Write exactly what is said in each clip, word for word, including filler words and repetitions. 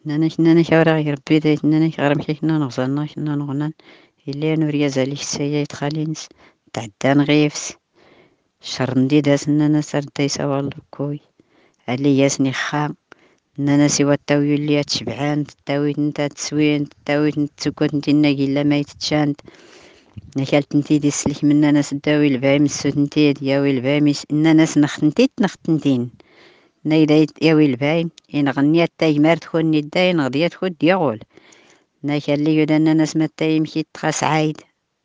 ناناك ناناك ورا غير ربي دايت ناناك غير مكيكنا نغزلنا كنا نغنان إلا نوريا زاليك السيا يتخالينس تعدان غيفس شر نديداس نانا سر دايسا والكوي علي ياسني خا نانا سوا التاوي اللي تشبعان تاوي نتا تسوين تاوي نتسكوت نتي ناقي إلا ما يتتشاند نكالت نتي دي سليك من ناس الداوي البايم السود نتي دياوي البايم ناس نختنتيت نختنتين نايدايت ياوي البايم إن غنيات تاي مارت خون نداين غضيات خود ديغول ناكل لي يدنا ناس متى يمشي تخاس عايد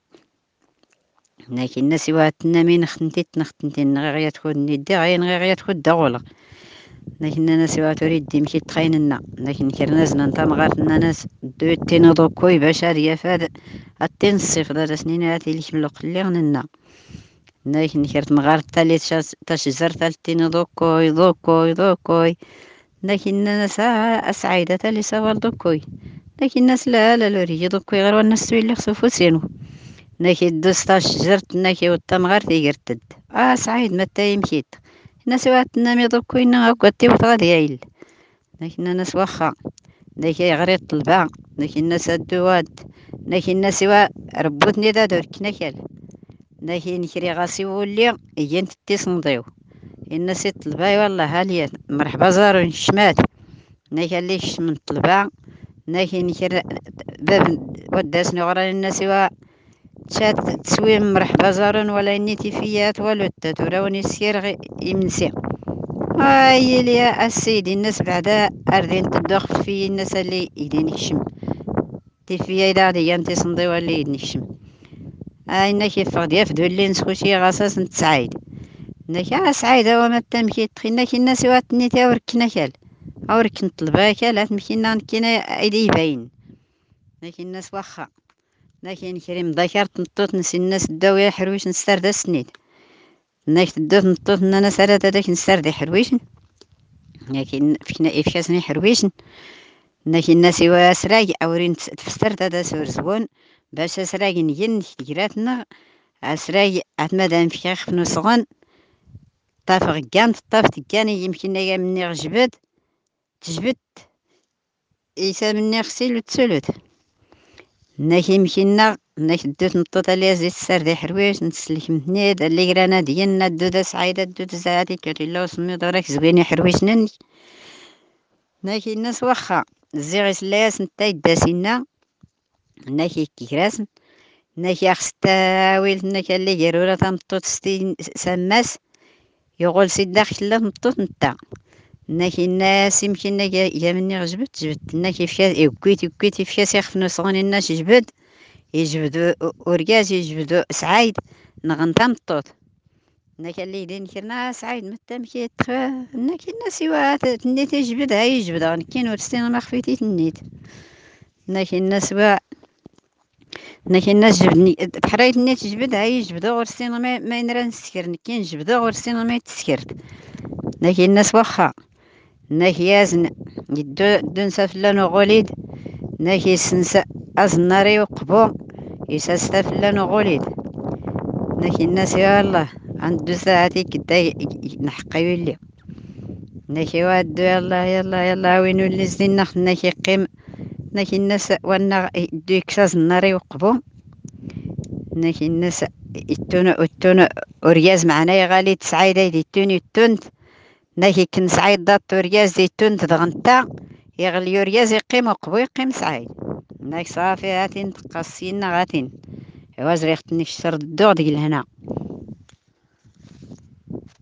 لكن الناس واتنا مين نختنتيت نختنتين غير تخود ندي غير غير تخود دغولا لكن الناس واتريد يمشي تخيننا لكن كرنازنا نتا مغارت الناس دوتين ضوكوي بشار يا فاد التين الصيف دا سنين هاتي ليش ملوق اللي غننا لكن كرت مغارت تالي تشجر تالتين ضوكوي ضوكوي ضوكوي لكن الناس أسعيدة تالي سوال ضوكوي لكن الناس لا لا لوري ضوكوي غير والناس اللي خصوفو سينو ناكي دوستا شجرت ناكي والتمغار تيقرتد اه سعيد متى يمشيت الناس واتنا ميضوكو إنا قوتي وطغادي عيل لكن الناس واخا لكن غريط الطلبة لكن الناس الدواد لكن الناس وا ربوتني دا دورك نكال لكن نكري غاسي ولي يجين تتصنديو الناس الطلبة والله هاليا مرحبا زارو شمات نكال ليش من الطلبة لكن نكري باب وداسني غرا الناس وا شات تسوي مرحبا زارون ولا نيتي فيات ولا تتراوني سير يمنسي هاي لي السيدي الناس بعدا أردين تدخل في الناس اللي يدين يشم تفيا إذا غادي ينتي صندي ولا يدنشم هاي إنك يفقد يفدو اللي نسخوشي غاساس نتسعيد إنك يا سعيدة وما تمكي تخينك الناس واتني تاورك نكال أورك نطلباك لا تمكينا نكينا أيدي باين لكن الناس واخا لكن كريم ذكرت نطوط نسي الناس الداوية حرويش نسترد السنيد انك تدوت نطوط ان انا سرد هذاك نسترد حرويش لكن فينا افكاسني حرويش انك الناس واسراج اورين تفسترد هذا سور زبون باش اسراج نجن تجراتنا اسراج اتمدى فيخ في نصغن طافغ كان طاف تكاني يمكن يا مني غجبد تجبد يسا مني غسيل وتسلوت ناك يمكننا ناك دوت نطوط عليها زيت السرد حرويش نسلك متنيد اللي قرانا ديالنا الدودة سعيدة الدودة زعاتي كالي لا وسمي دورك زويني حرويش نني ناك الناس واخا الزيغي سلاس نتا يداسينا ناك كيكراسن ناك يخص تاويل ناك اللي قرورة تمطوط ستين سماس يقول سيد داخل لا تمطوط نتا ناك الناس يمكن يا مني غجبت جبت ناك فيها يوكيت يوكيت فيها سيخفنو صغاني الناس جبد يجبدو ورقاز يجبدو سعيد نغنتا مطوط ناك اللي يدين كرنا سعيد متى مكي تخا ناك الناس وا تنيت يجبد هاي يجبد غنكين ورستين ما خفيتي تنيت ناك الناس وا ناك الناس جبدني بحرايت نيت يجبد هاي يجبدو ورستين ما ما ينرا نسكر نكين جبدو ورستين ما يتسكرت ناك الناس واخا ناك يازن يدو دون سفلان وغوليد ناك يسنس أزناري وقبو يساستا فلان وغوليد ناك الناس يا الله عند ساعتي كدا نحقي يولي ناك وادو يلا يلا يلا وين اللي زين ناخ ناك يقيم ناك الناس وانا يدو يكساز الناري وقبو ناك الناس يتون يتون ورياز معنا يا غالي تسعيدة يتون يتون ناك يكن سعيد دات ورياز يتون تدغنتا يغلي ورياز يقيم وقبو يقيم سعيد ناك صافي هاتين تقصينا غاتين وازريختني الشر الدوغ ديال هنا